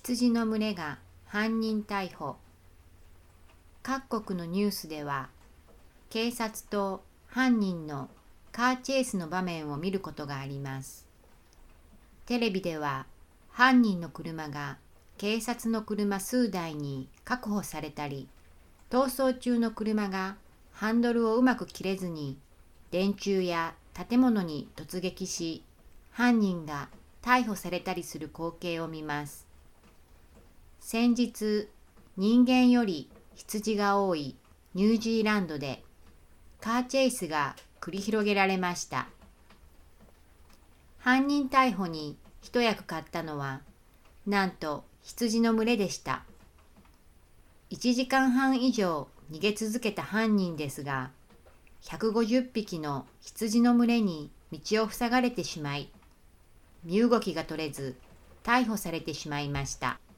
羊の群れが犯人逮捕。各国のニュースでは、警察と犯人のカーチェイスの場面を見ることがあります。テレビでは、犯人の車が警察の車数台に確保されたり、逃走中の車がハンドルをうまく切れずに電柱や建物に突撃し、犯人が逮捕されたりする光景を見ます。先日、人間より羊が多いニュージーランドでカーチェイスが繰り広げられました。犯人逮捕に一役買ったのは、なんと羊の群れでした。1時間半以上逃げ続けた犯人ですが、150匹の羊の群れに道を塞がれてしまい、身動きが取れず逮捕されてしまいました。